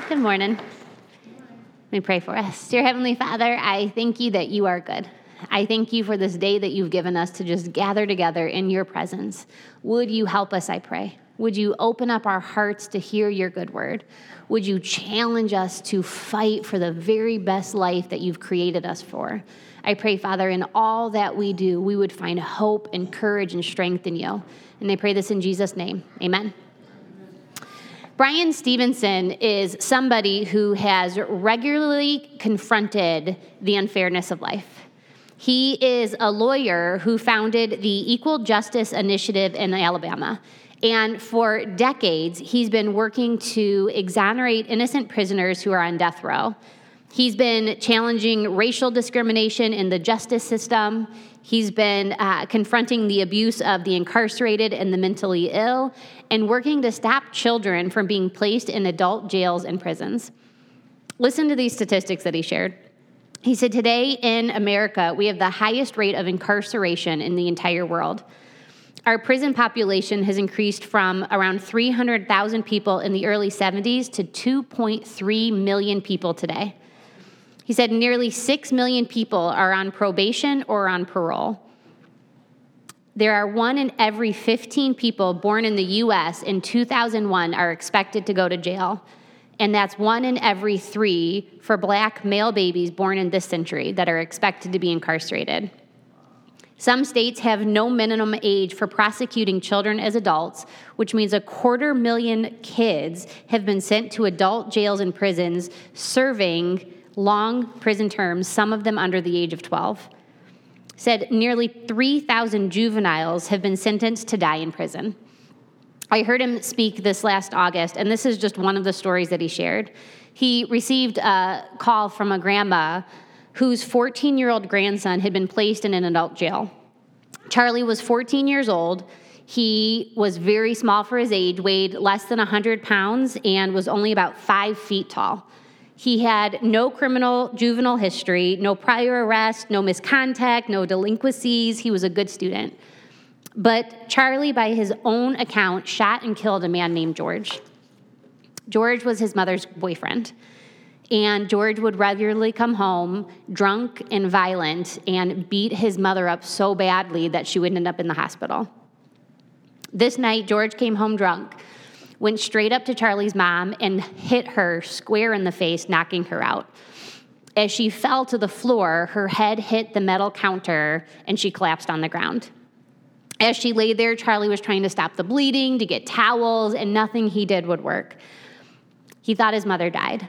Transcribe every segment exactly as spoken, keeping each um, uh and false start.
Good morning. Let me pray for us. Dear Heavenly Father, I thank you that you are good. I thank you for this day that you've given us to just gather together in your presence. Would you help us, I pray? Would you open up our hearts to hear your good word? Would you challenge us to fight for the very best life that you've created us for? I pray, Father, in all that we do, we would find hope and courage and strength in you. And I pray this in Jesus' name. Amen. Bryan Stevenson is somebody who has regularly confronted the unfairness of life. He is a lawyer who founded the Equal Justice Initiative in Alabama. And for decades, he's been working to exonerate innocent prisoners who are on death row. He's been challenging racial discrimination in the justice system. He's been uh, confronting the abuse of the incarcerated and the mentally ill, and working to stop children from being placed in adult jails and prisons. Listen to these statistics that he shared. He said, today in America, we have the highest rate of incarceration in the entire world. Our prison population has increased from around three hundred thousand people in the early seventies to two point three million people today. He said nearly six million people are on probation or on parole. There are one in every fifteen people born in the U S in two thousand one are expected to go to jail. And that's one in every three for black male babies born in this century that are expected to be incarcerated. Some states have no minimum age for prosecuting children as adults, which means a quarter million kids have been sent to adult jails and prisons serving long prison terms, some of them under the age of twelve. Said nearly three thousand juveniles have been sentenced to die in prison. I heard him speak this last August, and this is just one of the stories that he shared. He received a call from a grandma whose fourteen-year-old grandson had been placed in an adult jail. Charlie was fourteen years old. He was very small for his age, weighed less than one hundred pounds, and was only about five feet tall. He had no criminal juvenile history, no prior arrest, no misconduct, no delinquencies. He was a good student. But Charlie, by his own account, shot and killed a man named George. George was his mother's boyfriend. And George would regularly come home drunk and violent and beat his mother up so badly that she would end up in the hospital. This night, George came home drunk, went straight up to Charlie's mom and hit her square in the face, knocking her out. As she fell to the floor, her head hit the metal counter and she collapsed on the ground. As she lay there, Charlie was trying to stop the bleeding, to get towels, and nothing he did would work. He thought his mother died.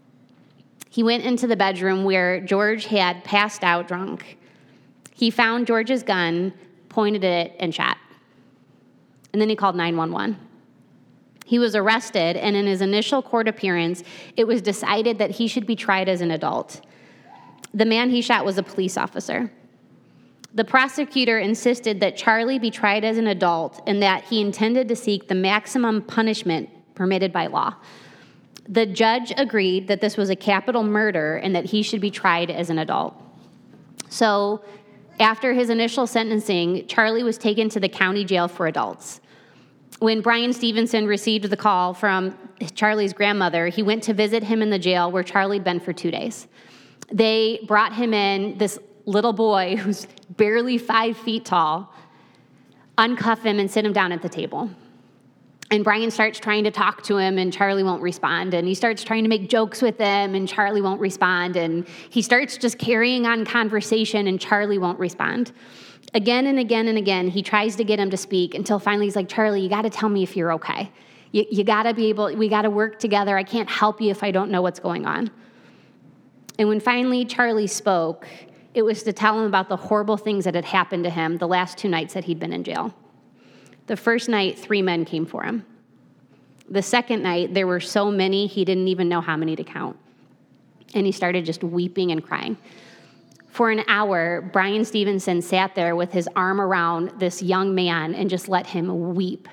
He went into the bedroom where George had passed out drunk. He found George's gun, pointed it, and shot. And then he called nine one one. He was arrested, and in his initial court appearance, it was decided that he should be tried as an adult. The man he shot was a police officer. The prosecutor insisted that Charlie be tried as an adult and that he intended to seek the maximum punishment permitted by law. The judge agreed that this was a capital murder and that he should be tried as an adult. So, after his initial sentencing, Charlie was taken to the county jail for adults. When Bryan Stevenson received the call from Charlie's grandmother, he went to visit him in the jail where Charlie'd been for two days. They brought him in, this little boy who's barely five feet tall, uncuff him and sit him down at the table. And Bryan starts trying to talk to him, and Charlie won't respond. And he starts trying to make jokes with him, and Charlie won't respond. And he starts just carrying on conversation, and Charlie won't respond. Again and again and again, he tries to get him to speak until finally he's like, Charlie, you got to tell me if you're okay. You, you got to be able, we got to work together. I can't help you if I don't know what's going on. And when finally Charlie spoke, it was to tell him about the horrible things that had happened to him the last two nights that he'd been in jail. The first night, three men came for him. The second night, there were so many, he didn't even know how many to count. And he started just weeping and crying. For an hour, Bryan Stevenson sat there with his arm around this young man and just let him weep.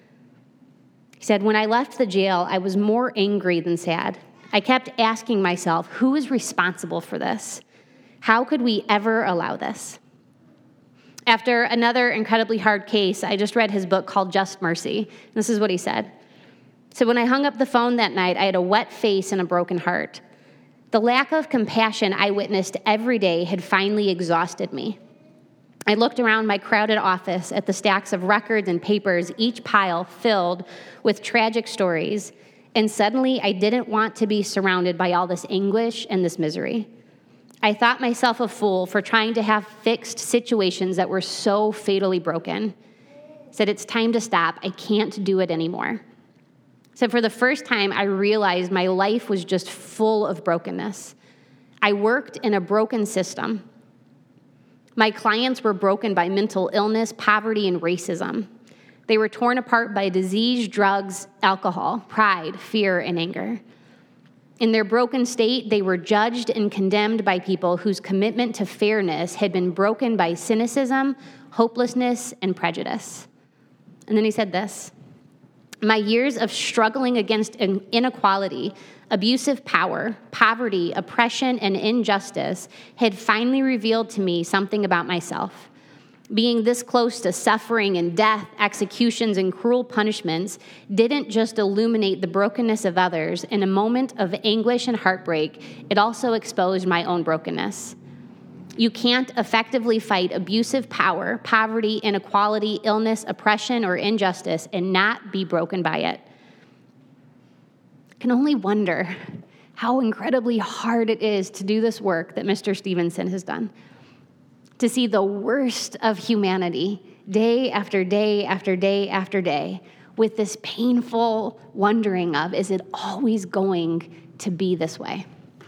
He said, when I left the jail, I was more angry than sad. I kept asking myself, who is responsible for this? How could we ever allow this? After another incredibly hard case, I just read his book called Just Mercy. This is what he said. So when I hung up the phone that night, I had a wet face and a broken heart. The lack of compassion I witnessed every day had finally exhausted me. I looked around my crowded office at the stacks of records and papers, each pile filled with tragic stories, and suddenly I didn't want to be surrounded by all this anguish and this misery. I thought myself a fool for trying to have fixed situations that were so fatally broken. Said, it's time to stop. I can't do it anymore. So for the first time, I realized my life was just full of brokenness. I worked in a broken system. My clients were broken by mental illness, poverty, and racism. They were torn apart by disease, drugs, alcohol, pride, fear, and anger. In their broken state, they were judged and condemned by people whose commitment to fairness had been broken by cynicism, hopelessness, and prejudice. And then he said this, my years of struggling against inequality, abusive power, poverty, oppression, and injustice had finally revealed to me something about myself. Being this close to suffering and death, executions, and cruel punishments didn't just illuminate the brokenness of others. In a moment of anguish and heartbreak, it also exposed my own brokenness. You can't effectively fight abusive power, poverty, inequality, illness, oppression, or injustice and not be broken by it. I can only wonder how incredibly hard it is to do this work that Mister Stevenson has done. To see the worst of humanity day after day after day after day with this painful wondering of, is it always going to be this way?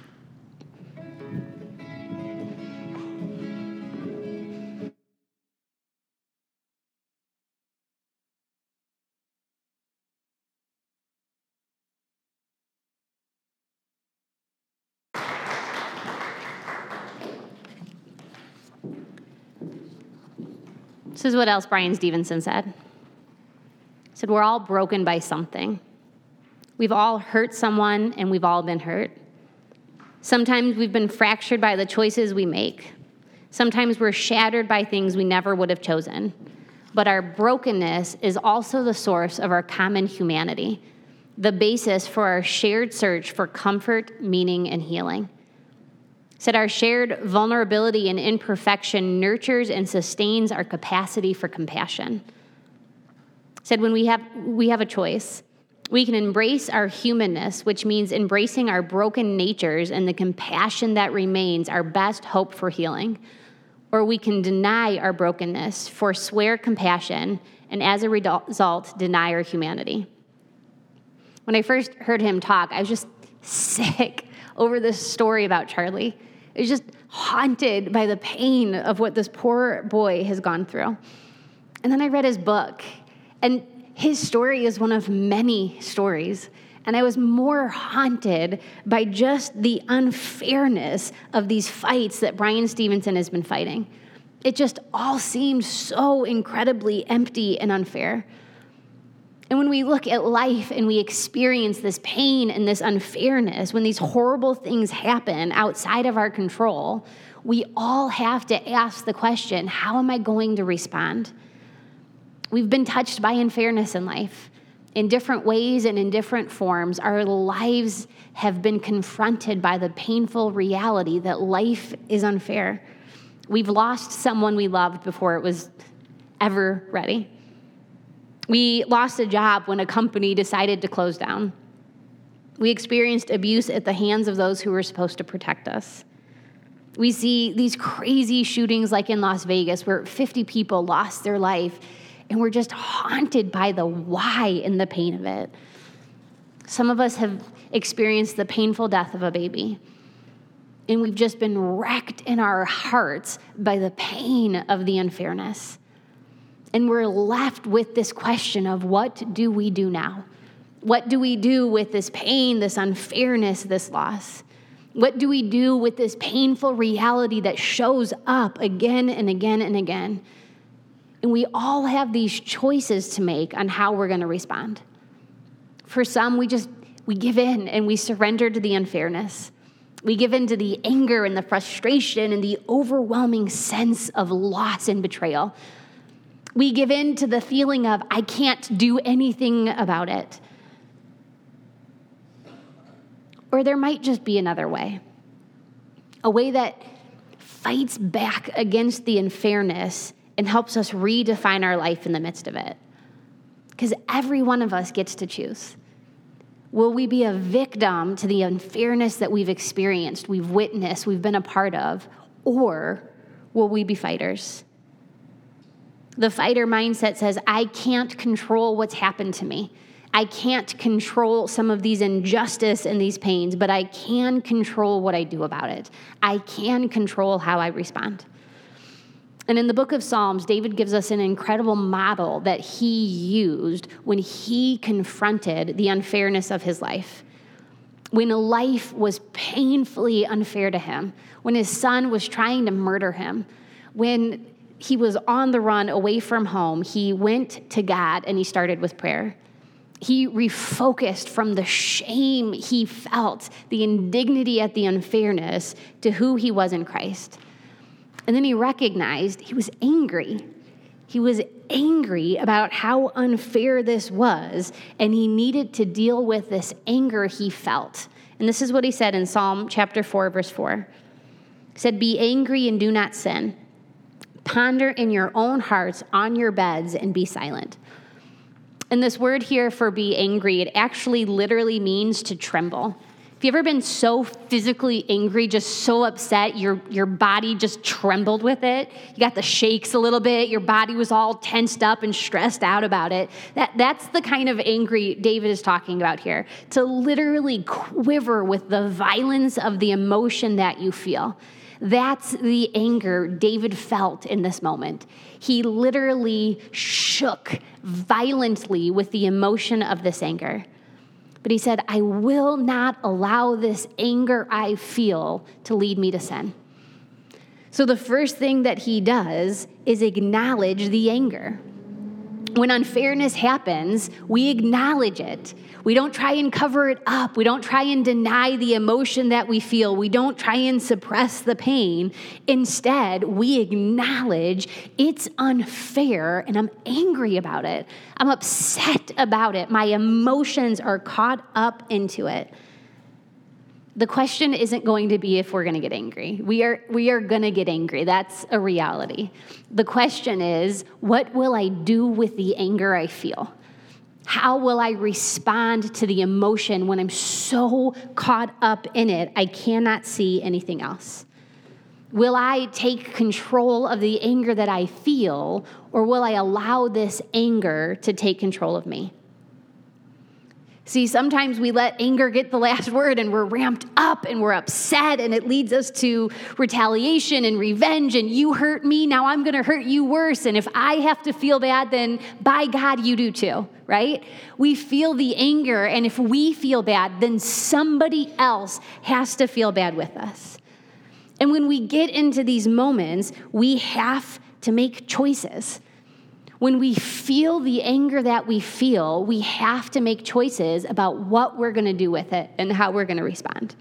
This is what else Bryan Stevenson said. He said, we're all broken by something. We've all hurt someone, and we've all been hurt. Sometimes we've been fractured by the choices we make. Sometimes we're shattered by things we never would have chosen. But our brokenness is also the source of our common humanity, the basis for our shared search for comfort, meaning, and healing. Said our shared vulnerability and imperfection nurtures and sustains our capacity for compassion. Said when we have we have a choice, we can embrace our humanness, which means embracing our broken natures and the compassion that remains our best hope for healing. Or we can deny our brokenness, forswear compassion, and as a result, deny our humanity. When I first heard him talk, I was just sick over this story about Charlie. I was just haunted by the pain of what this poor boy has gone through. And then I read his book, and his story is one of many stories. And I was more haunted by just the unfairness of these fights that Bryan Stevenson has been fighting. It just all seemed so incredibly empty and unfair. And when we look at life and we experience this pain and this unfairness, when these horrible things happen outside of our control, we all have to ask the question, how am I going to respond? We've been touched by unfairness in life. In different ways and in different forms, our lives have been confronted by the painful reality that life is unfair. We've lost someone we loved before it was ever ready. We lost a job when a company decided to close down. We experienced abuse at the hands of those who were supposed to protect us. We see these crazy shootings like in Las Vegas where fifty people lost their life, and we're just haunted by the why and the pain of it. Some of us have experienced the painful death of a baby, and we've just been wrecked in our hearts by the pain of the unfairness. And we're left with this question of what do we do now? What do we do with this pain, this unfairness, this loss? What do we do with this painful reality that shows up again and again and again? And we all have these choices to make on how we're going to respond. For some, we just, we give in and we surrender to the unfairness. We give in to the anger and the frustration and the overwhelming sense of loss and betrayal. We give in to the feeling of, I can't do anything about it. Or there might just be another way, a way that fights back against the unfairness and helps us redefine our life in the midst of it. Because every one of us gets to choose. Will we be a victim to the unfairness that we've experienced, we've witnessed, we've been a part of, or will we be fighters? The fighter mindset says, I can't control what's happened to me. I can't control some of these injustice and these pains, but I can control what I do about it. I can control how I respond. And in the book of Psalms, David gives us an incredible model that he used when he confronted the unfairness of his life. When life was painfully unfair to him, when his son was trying to murder him, when he was on the run away from home, he went to God and he started with prayer. He refocused from the shame he felt, the indignity at the unfairness, to who he was in Christ. And then he recognized he was angry. He was angry about how unfair this was, and he needed to deal with this anger he felt. And this is what he said in Psalm chapter four, verse four. He said, be angry and do not sin. Ponder in your own hearts on your beds and be silent. And this word here for be angry, it actually literally means to tremble. Have you ever been so physically angry, just so upset, your, your body just trembled with it? You got the shakes a little bit, your body was all tensed up and stressed out about it. That, that's the kind of angry David is talking about here. To literally quiver with the violence of the emotion that you feel. That's the anger David felt in this moment. He literally shook violently with the emotion of this anger. But he said, I will not allow this anger I feel to lead me to sin. So the first thing that he does is acknowledge the anger. When unfairness happens, we acknowledge it. We don't try and cover it up. We don't try and deny the emotion that we feel. We don't try and suppress the pain. Instead, we acknowledge it's unfair and I'm angry about it. I'm upset about it. My emotions are caught up into it. The question isn't going to be if we're going to get angry. We are we are going to get angry. That's a reality. The question is, what will I do with the anger I feel? How will I respond to the emotion when I'm so caught up in it, I cannot see anything else? Will I take control of the anger that I feel, or will I allow this anger to take control of me? See, sometimes we let anger get the last word and we're ramped up and we're upset and it leads us to retaliation and revenge and you hurt me, now I'm going to hurt you worse. And if I have to feel bad, then by God, you do too, right? We feel the anger, and if we feel bad, then somebody else has to feel bad with us. And when we get into these moments, we have to make choices. When we feel the anger that we feel, we have to make choices about what we're going to do with it and how we're going to respond.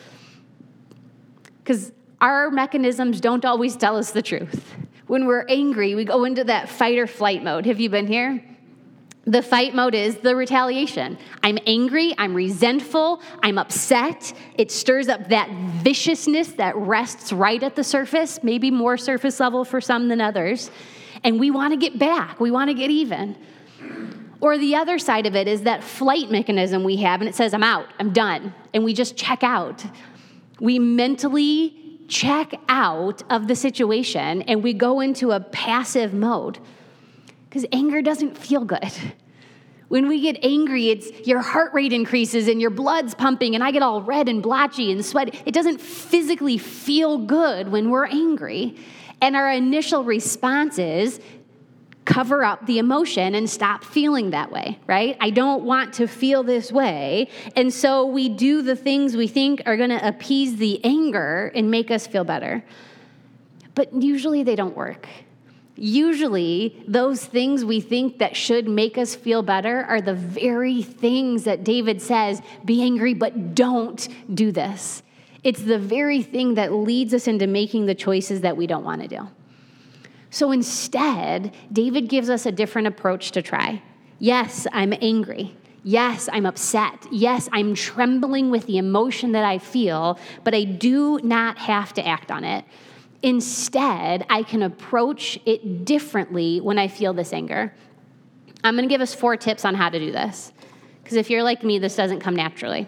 Because our mechanisms don't always tell us the truth. When we're angry, we go into that fight or flight mode. Have you been here? The fight mode is the retaliation. I'm angry, I'm resentful, I'm upset. It stirs up that viciousness that rests right at the surface, maybe more surface level for some than others. And we want to get back. We want to get even. Or the other side of it is that flight mechanism we have, and it says, I'm out, I'm done. And we just check out. We mentally check out of the situation, and we go into a passive mode. Because anger doesn't feel good. When we get angry, it's your heart rate increases and your blood's pumping, and I get all red and blotchy and sweaty. It doesn't physically feel good when we're angry. And our initial response is cover up the emotion and stop feeling that way, right? I don't want to feel this way. And so we do the things we think are going to appease the anger and make us feel better. But usually they don't work. Usually those things we think that should make us feel better are the very things that David says, be angry, but don't do this. It's the very thing that leads us into making the choices that we don't want to do. So instead, David gives us a different approach to try. Yes, I'm angry. Yes, I'm upset. Yes, I'm trembling with the emotion that I feel, but I do not have to act on it. Instead, I can approach it differently when I feel this anger. I'm going to give us four tips on how to do this, because if you're like me, this doesn't come naturally.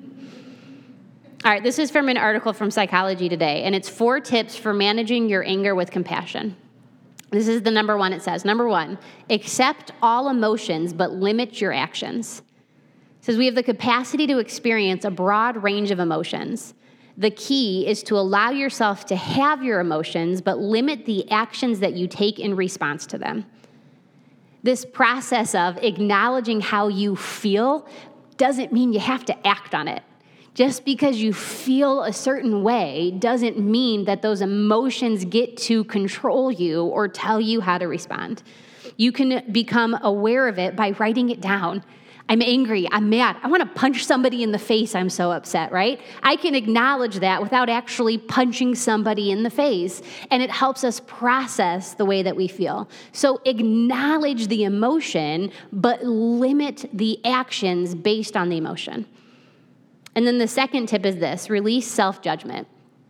All right, this is from an article from Psychology Today, and it's four tips for managing your anger with compassion. This is the number one it says. Number one, accept all emotions, but limit your actions. It says we have the capacity to experience a broad range of emotions. The key is to allow yourself to have your emotions, but limit the actions that you take in response to them. This process of acknowledging how you feel doesn't mean you have to act on it. Just because you feel a certain way doesn't mean that those emotions get to control you or tell you how to respond. You can become aware of it by writing it down. I'm angry, I'm mad, I want to punch somebody in the face, I'm so upset, right? I can acknowledge that without actually punching somebody in the face, and it helps us process the way that we feel. So acknowledge the emotion, but limit the actions based on the emotion. And then the second tip is this: release self-judgment.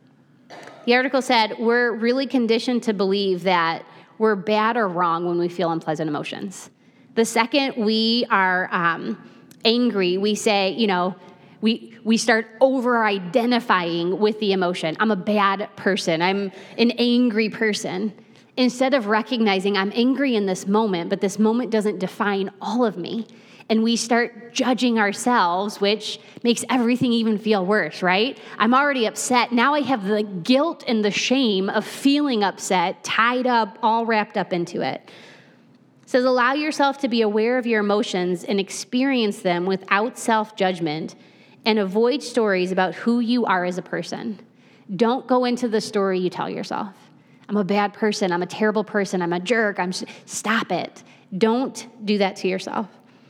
The article said we're really conditioned to believe that we're bad or wrong when we feel unpleasant emotions. The second we are um, angry, we say, you know, we we start over-identifying with the emotion. I'm a bad person. I'm an angry person. Instead of recognizing I'm angry in this moment, but this moment doesn't define all of me. And we start judging ourselves, which makes everything even feel worse, right? I'm already upset. Now I have the guilt and the shame of feeling upset tied up, all wrapped up into it. It says, allow yourself to be aware of your emotions and experience them without self-judgment, and avoid stories about who you are as a person. Don't go into the story you tell yourself. I'm a bad person. I'm a terrible person. I'm a jerk. I'm Stop it. Don't do that to yourself.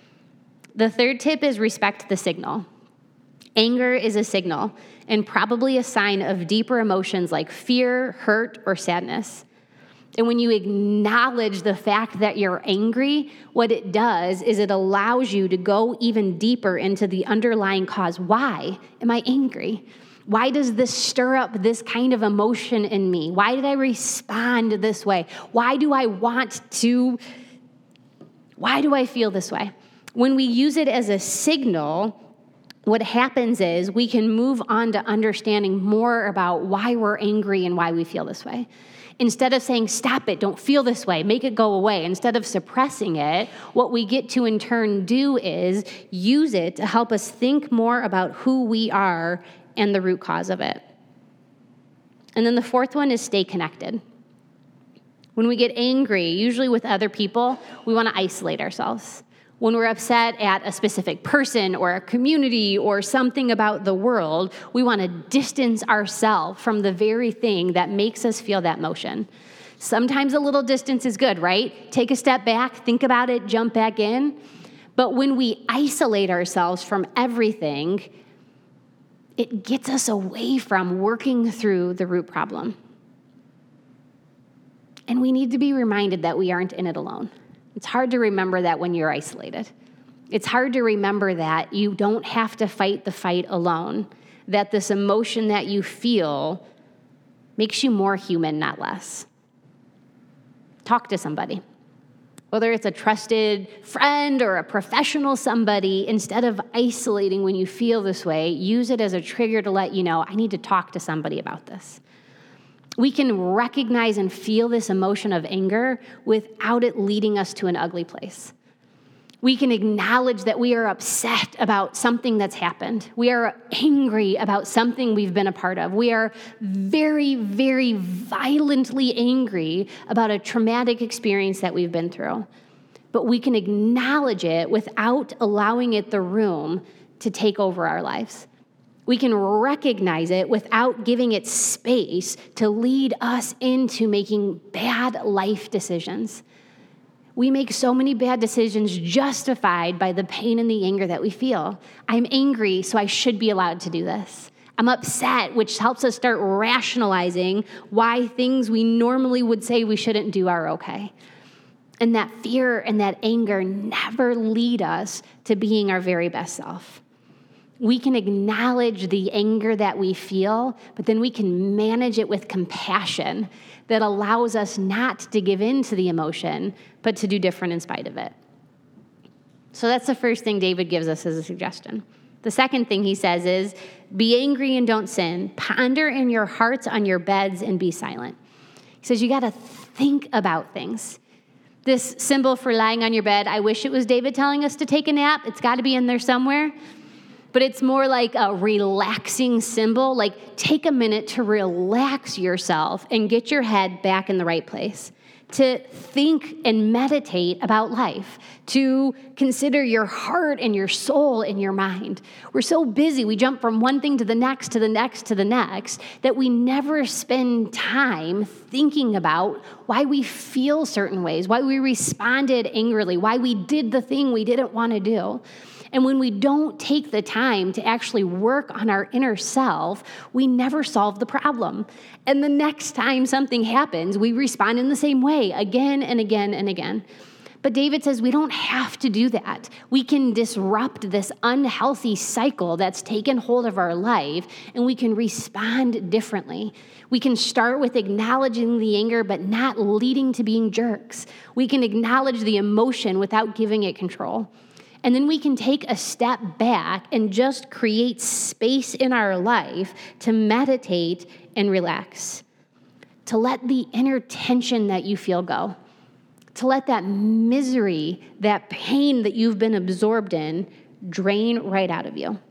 The third tip is respect the signal. Anger is a signal and probably a sign of deeper emotions like fear, hurt, or sadness. And when you acknowledge the fact that you're angry, what it does is it allows you to go even deeper into the underlying cause. Why am I angry? Why does this stir up this kind of emotion in me? Why did I respond this way? Why do I want to, why do I feel this way? When we use it as a signal, what happens is we can move on to understanding more about why we're angry and why we feel this way. Instead of saying, stop it, don't feel this way, make it go away, instead of suppressing it, what we get to in turn do is use it to help us think more about who we are and the root cause of it. And then the fourth one is stay connected. When we get angry, usually with other people, we want to isolate ourselves. When we're upset at a specific person or a community or something about the world, we want to distance ourselves from the very thing that makes us feel that emotion. Sometimes a little distance is good, right? Take a step back, think about it, jump back in. But when we isolate ourselves from everything, it gets us away from working through the root problem. And we need to be reminded that we aren't in it alone. It's hard to remember that when you're isolated. It's hard to remember that you don't have to fight the fight alone, that this emotion that you feel makes you more human, not less. Talk to somebody. Whether it's a trusted friend or a professional somebody, instead of isolating when you feel this way, use it as a trigger to let you know, I need to talk to somebody about this. We can recognize and feel this emotion of anger without it leading us to an ugly place. We can acknowledge that we are upset about something that's happened. We are angry about something we've been a part of. We are very, very violently angry about a traumatic experience that we've been through. But we can acknowledge it without allowing it the room to take over our lives. We can recognize it without giving it space to lead us into making bad life decisions. We make so many bad decisions justified by the pain and the anger that we feel. I'm angry, so I should be allowed to do this. I'm upset, which helps us start rationalizing why things we normally would say we shouldn't do are okay. And that fear and that anger never lead us to being our very best self. We can acknowledge the anger that we feel, but then we can manage it with compassion that allows us not to give in to the emotion, but to do different in spite of it. So that's the first thing David gives us as a suggestion. The second thing he says is, be angry and don't sin. Ponder in your hearts on your beds and be silent. He says you got to think about things. This symbol for lying on your bed, I wish it was David telling us to take a nap. It's got to be in there somewhere. But it's more like a relaxing symbol, like take a minute to relax yourself and get your head back in the right place, to think and meditate about life, to consider your heart and your soul and your mind. We're so busy, we jump from one thing to the next, to the next, to the next, that we never spend time thinking about why we feel certain ways, why we responded angrily, why we did the thing we didn't want to do. And when we don't take the time to actually work on our inner self, we never solve the problem. And the next time something happens, we respond in the same way again and again and again. But David says we don't have to do that. We can disrupt this unhealthy cycle that's taken hold of our life, and we can respond differently. We can start with acknowledging the anger, but not leading to being jerks. We can acknowledge the emotion without giving it control. And then we can take a step back and just create space in our life to meditate and relax, to let the inner tension that you feel go, to let that misery, that pain that you've been absorbed in, drain right out of you.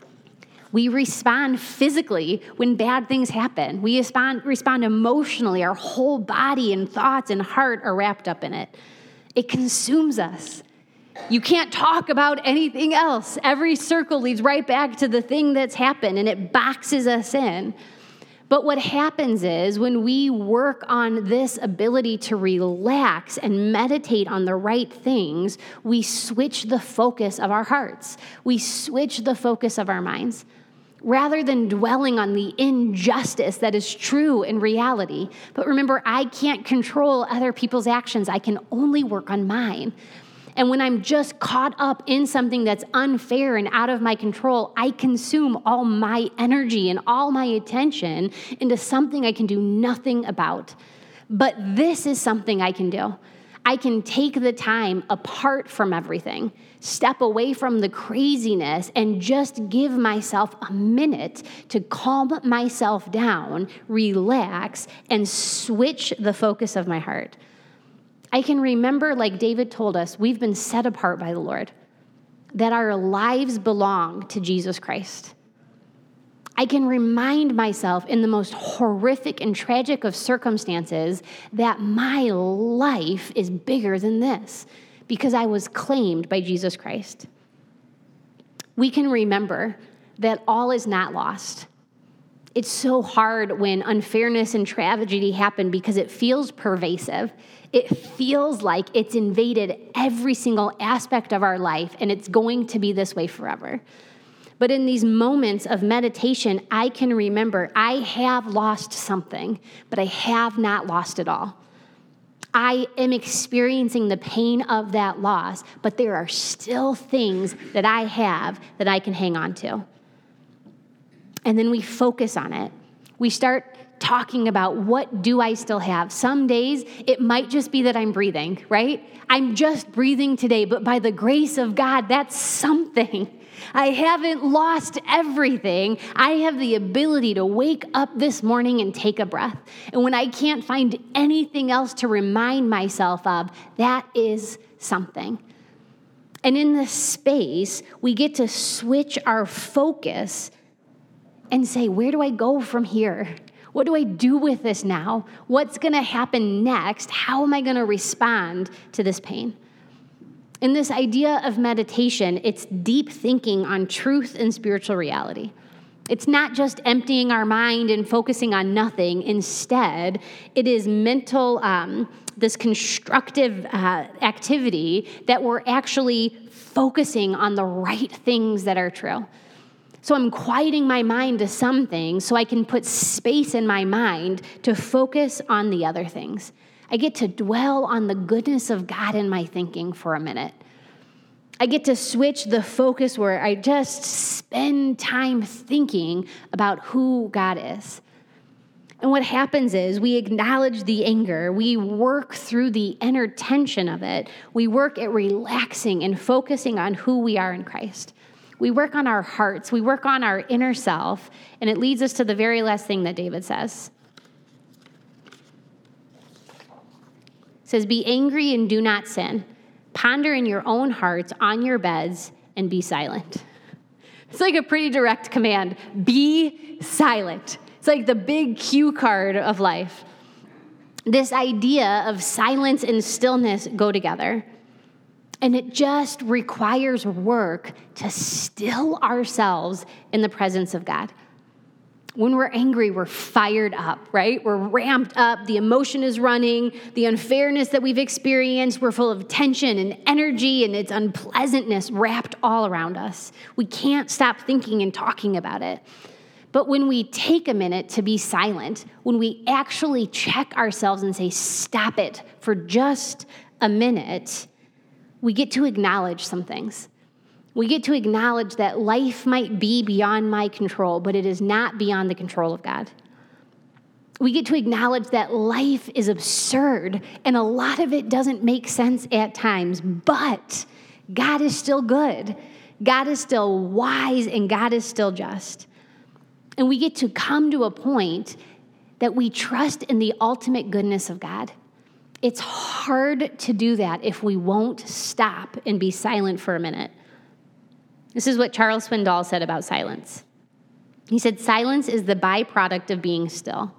We respond physically when bad things happen. We respond, respond emotionally. Our whole body and thoughts and heart are wrapped up in it. It consumes us. You can't talk about anything else. Every circle leads right back to the thing that's happened, and it boxes us in. But what happens is when we work on this ability to relax and meditate on the right things, we switch the focus of our hearts. We switch the focus of our minds. Rather than dwelling on the injustice that is true in reality. But remember, I can't control other people's actions. I can only work on mine. And when I'm just caught up in something that's unfair and out of my control, I consume all my energy and all my attention into something I can do nothing about. But this is something I can do. I can take the time apart from everything, step away from the craziness, and just give myself a minute to calm myself down, relax, and switch the focus of my heart. I can remember, like David told us, we've been set apart by the Lord, that our lives belong to Jesus Christ. I can remind myself in the most horrific and tragic of circumstances that my life is bigger than this because I was claimed by Jesus Christ. We can remember that all is not lost. It's so hard when unfairness and tragedy happen because it feels pervasive. It feels like it's invaded every single aspect of our life, and it's going to be this way forever. But in these moments of meditation, I can remember I have lost something, but I have not lost it all. I am experiencing the pain of that loss, but there are still things that I have that I can hang on to. And then we focus on it. We start talking about what do I still have. Some days it might just be that I'm breathing, right? I'm just breathing today, but by the grace of God, that's something. I haven't lost everything. I have the ability to wake up this morning and take a breath. And when I can't find anything else to remind myself of, that is something. And in this space, we get to switch our focus and say, where do I go from here? What do I do with this now? What's going to happen next? How am I going to respond to this pain? In this idea of meditation, it's deep thinking on truth and spiritual reality. It's not just emptying our mind and focusing on nothing. Instead, it is mental, um, this constructive uh, activity that we're actually focusing on the right things that are true. So I'm quieting my mind to some things so I can put space in my mind to focus on the other things. I get to dwell on the goodness of God in my thinking for a minute. I get to switch the focus where I just spend time thinking about who God is. And what happens is we acknowledge the anger. We work through the inner tension of it. We work at relaxing and focusing on who we are in Christ. We work on our hearts. We work on our inner self. And it leads us to the very last thing that David says. It says, be angry and do not sin. Ponder in your own hearts on your beds and be silent. It's like a pretty direct command. Be silent. It's like the big cue card of life. This idea of silence and stillness go together. And it just requires work to still ourselves in the presence of God. When we're angry, we're fired up, right? We're ramped up. The emotion is running. The unfairness that we've experienced, we're full of tension and energy and its unpleasantness wrapped all around us. We can't stop thinking and talking about it. But when we take a minute to be silent, when we actually check ourselves and say, stop it for just a minute, we get to acknowledge some things. We get to acknowledge that life might be beyond my control, but it is not beyond the control of God. We get to acknowledge that life is absurd, and a lot of it doesn't make sense at times, but God is still good. God is still wise, and God is still just. And we get to come to a point that we trust in the ultimate goodness of God. It's hard to do that if we won't stop and be silent for a minute. This is what Charles Swindoll said about silence. He said, silence is the byproduct of being still.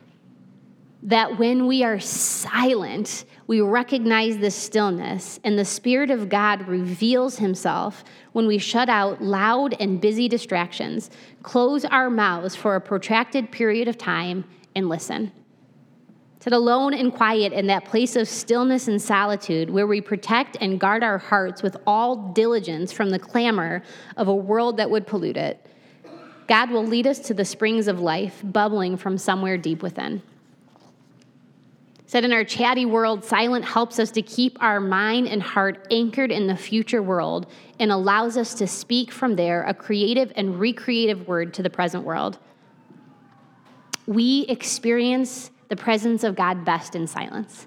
That when we are silent, we recognize the stillness, and the Spirit of God reveals himself when we shut out loud and busy distractions, close our mouths for a protracted period of time, and listen. Sit alone and quiet in that place of stillness and solitude where we protect and guard our hearts with all diligence from the clamor of a world that would pollute it. God will lead us to the springs of life bubbling from somewhere deep within. Said in our chatty world, silence helps us to keep our mind and heart anchored in the future world and allows us to speak from there a creative and recreative word to the present world. We experience the presence of God best in silence.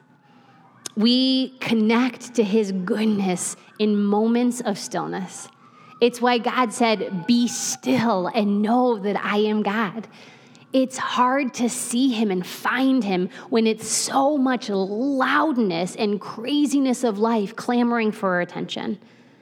We connect to his goodness in moments of stillness. It's why God said, be still and know that I am God. It's hard to see him and find him when it's so much loudness and craziness of life clamoring for our attention.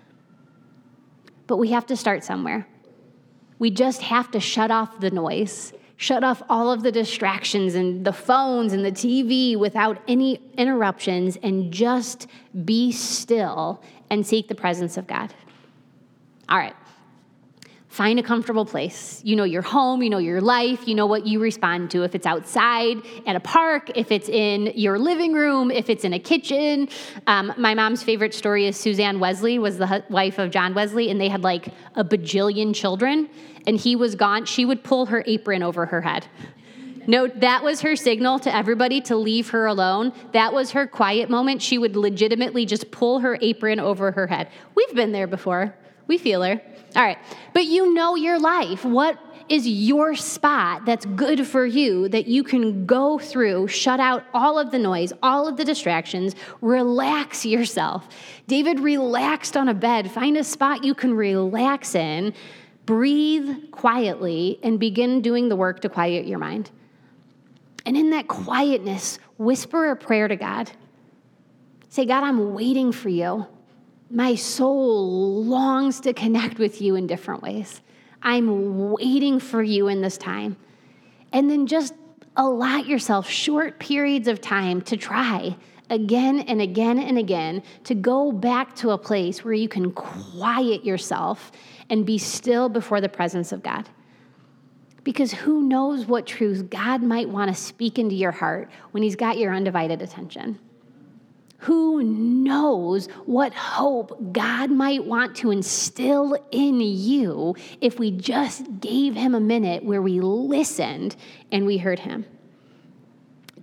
But we have to start somewhere. We just have to shut off the noise. Shut off all of the distractions and the phones and the T V without any interruptions and just be still and seek the presence of God. All right. Find a comfortable place. You know your home, you know your life, you know what you respond to. If it's outside at a park, if it's in your living room, if it's in a kitchen. Um, my mom's favorite story is Suzanne Wesley was the hu- wife of John Wesley, and they had like a bajillion children, and he was gone. She would pull her apron over her head. No, that was her signal to everybody to leave her alone. That was her quiet moment. She would legitimately just pull her apron over her head. We've been there before. We feel her. All right. But you know your life. What is your spot that's good for you that you can go through, shut out all of the noise, all of the distractions, relax yourself. David relaxed on a bed. Find a spot you can relax in, breathe quietly, and begin doing the work to quiet your mind. And in that quietness, whisper a prayer to God. Say, God, I'm waiting for you. My soul longs to connect with you in different ways. I'm waiting for you in this time. And then just allot yourself short periods of time to try again and again and again to go back to a place where you can quiet yourself and be still before the presence of God. Because who knows what truths God might want to speak into your heart when he's got your undivided attention. Who knows what hope God might want to instill in you if we just gave him a minute where we listened and we heard him.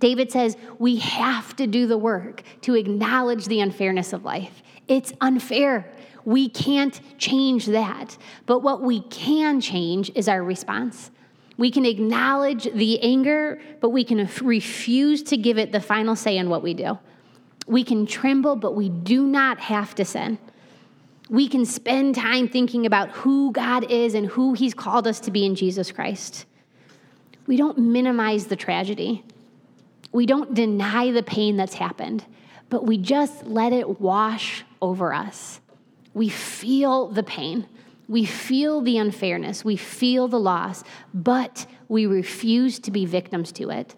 David says we have to do the work to acknowledge the unfairness of life. It's unfair. We can't change that. But what we can change is our response. We can acknowledge the anger, but we can refuse to give it the final say in what we do. We can tremble, but we do not have to sin. We can spend time thinking about who God is and who he's called us to be in Jesus Christ. We don't minimize the tragedy. We don't deny the pain that's happened, but we just let it wash over us. We feel the pain. We feel the unfairness. We feel the loss, but we refuse to be victims to it.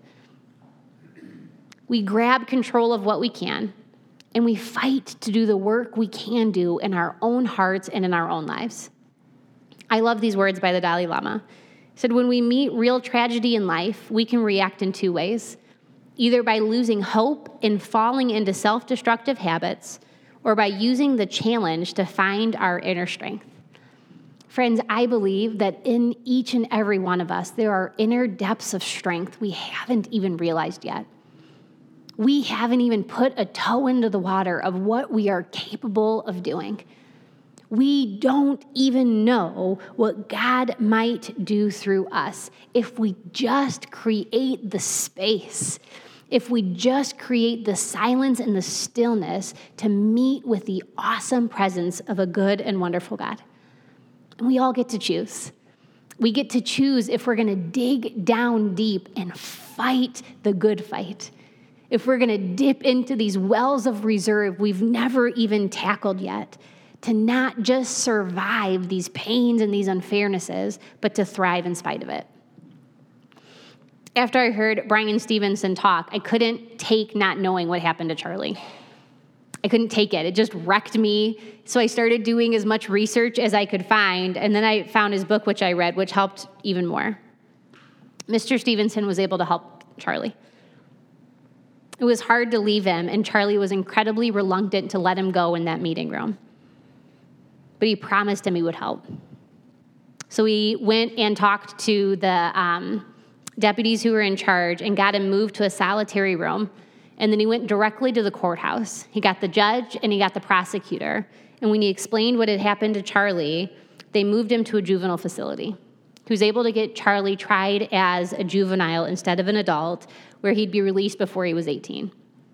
We grab control of what we can, and we fight to do the work we can do in our own hearts and in our own lives. I love these words by the Dalai Lama. He said, when we meet real tragedy in life, we can react in two ways, either by losing hope and falling into self-destructive habits, or by using the challenge to find our inner strength. Friends, I believe that in each and every one of us, there are inner depths of strength we haven't even realized yet. We haven't even put a toe into the water of what we are capable of doing. We don't even know what God might do through us if we just create the space, if we just create the silence and the stillness to meet with the awesome presence of a good and wonderful God. And we all get to choose. We get to choose if we're going to dig down deep and fight the good fight. If we're going to dip into these wells of reserve we've never even tackled yet, to not just survive these pains and these unfairnesses, but to thrive in spite of it. After I heard Bryan Stevenson talk, I couldn't take not knowing what happened to Charlie. I couldn't take it. It just wrecked me. So I started doing as much research as I could find, and then I found his book, which I read, which helped even more. Mister Stevenson was able to help Charlie. It was hard to leave him, and Charlie was incredibly reluctant to let him go in that meeting room. But he promised him he would help. So he went and talked to the um, deputies who were in charge and got him moved to a solitary room. And then he went directly to the courthouse. He got the judge and he got the prosecutor. And when he explained what had happened to Charlie, they moved him to a juvenile facility. He was able to get Charlie tried as a juvenile instead of an adult, where he'd be released before he was eighteen.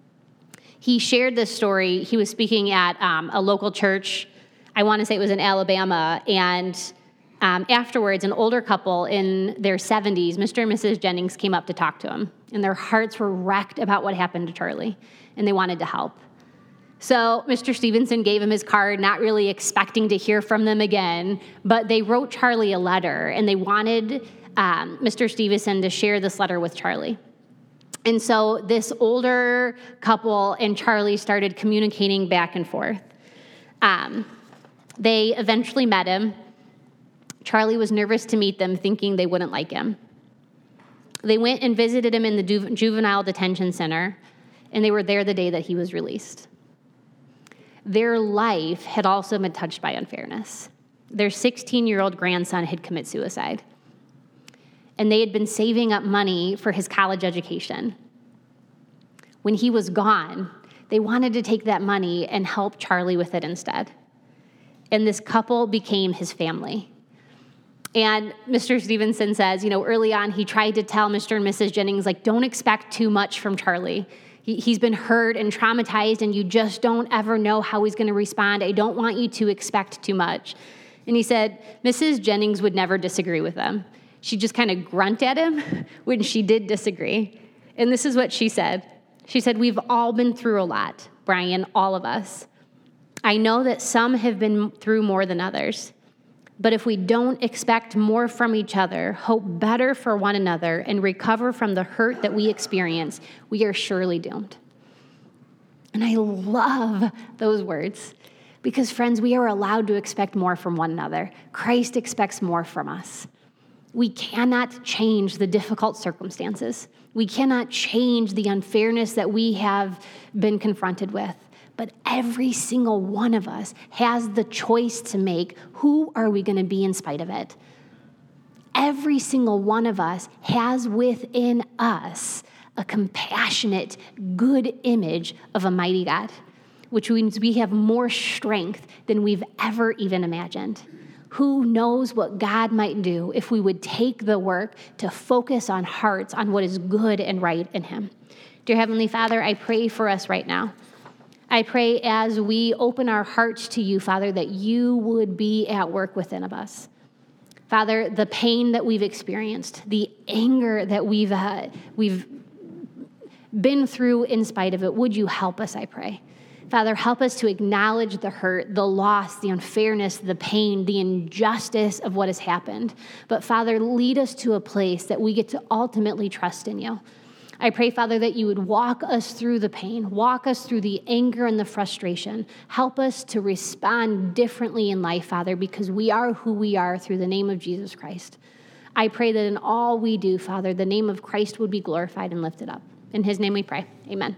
He shared this story. He was speaking at um, a local church. I want to say it was in Alabama. And um, afterwards, an older couple in their seventies, Mister and Missus Jennings, came up to talk to him. And their hearts were wrecked about what happened to Charlie. And they wanted to help. So Mister Stevenson gave him his card, not really expecting to hear from them again. But they wrote Charlie a letter. And they wanted um, Mister Stevenson to share this letter with Charlie. And so this older couple and Charlie started communicating back and forth. Um, they eventually met him. Charlie was nervous to meet them, thinking they wouldn't like him. They went and visited him in the ju- juvenile detention center, and they were there the day that he was released. Their life had also been touched by unfairness. Their sixteen-year-old grandson had committed suicide, and they had been saving up money for his college education. When he was gone, they wanted to take that money and help Charlie with it instead. And this couple became his family. And Mister Stevenson says, you know, early on, he tried to tell Mister and Missus Jennings, like, don't expect too much from Charlie. He, he's been hurt and traumatized, and you just don't ever know how he's going to respond. I don't want you to expect too much. And he said, Missus Jennings would never disagree with them. She'd just kind of grunt at him when she did disagree. And this is what she said. She said, we've all been through a lot, Bryan, all of us. I know that some have been through more than others. But if we don't expect more from each other, hope better for one another, and recover from the hurt that we experience, we are surely doomed. And I love those words because, friends, we are allowed to expect more from one another. Christ expects more from us. We cannot change the difficult circumstances. We cannot change the unfairness that we have been confronted with. But every single one of us has the choice to make. Who are we going to be in spite of it? Every single one of us has within us a compassionate, good image of a mighty God, which means we have more strength than we've ever even imagined. Who knows what God might do if we would take the work to focus on hearts, on what is good and right in him. Dear Heavenly Father, I pray for us right now. I pray as we open our hearts to you, Father, that you would be at work within of us. Father, the pain that we've experienced, the anger that we've uh, we've been through in spite of it, would you help us, I pray. Father, help us to acknowledge the hurt, the loss, the unfairness, the pain, the injustice of what has happened. But Father, lead us to a place that we get to ultimately trust in you. I pray, Father, that you would walk us through the pain, walk us through the anger and the frustration. Help us to respond differently in life, Father, because we are who we are through the name of Jesus Christ. I pray that in all we do, Father, the name of Christ would be glorified and lifted up. In his name we pray. Amen.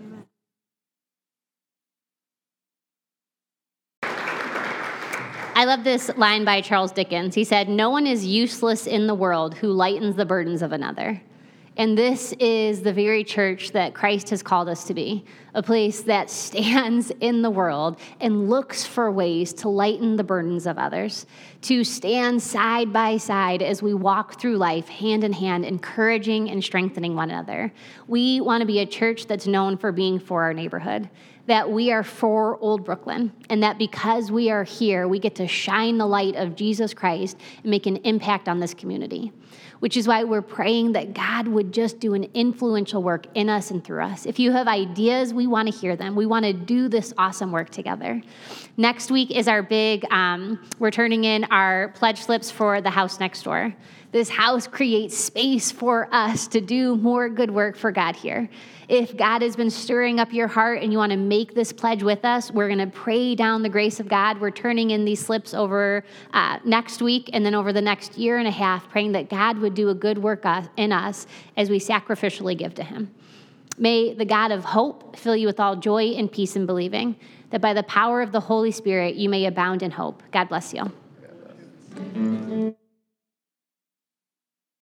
I love this line by Charles Dickens. He said, "No one is useless in the world who lightens the burdens of another." And this is the very church that Christ has called us to be, a place that stands in the world and looks for ways to lighten the burdens of others, to stand side by side as we walk through life, hand in hand, encouraging and strengthening one another. We want to be a church that's known for being for our neighborhood, that we are for Old Brooklyn, and that because we are here, we get to shine the light of Jesus Christ and make an impact on this community, which is why we're praying that God would just do an influential work in us and through us. If you have ideas, we want to hear them. We want to do this awesome work together. Next week is our big, um, we're turning in our pledge slips for the house next door. This house creates space for us to do more good work for God here. If God has been stirring up your heart and you want to make this pledge with us, we're going to pray down the grace of God. We're turning in these slips over uh, next week and then over the next year and a half, praying that God would do a good work in us as we sacrificially give to him. May the God of hope fill you with all joy and peace in believing, that by the power of the Holy Spirit you may abound in hope. God bless you.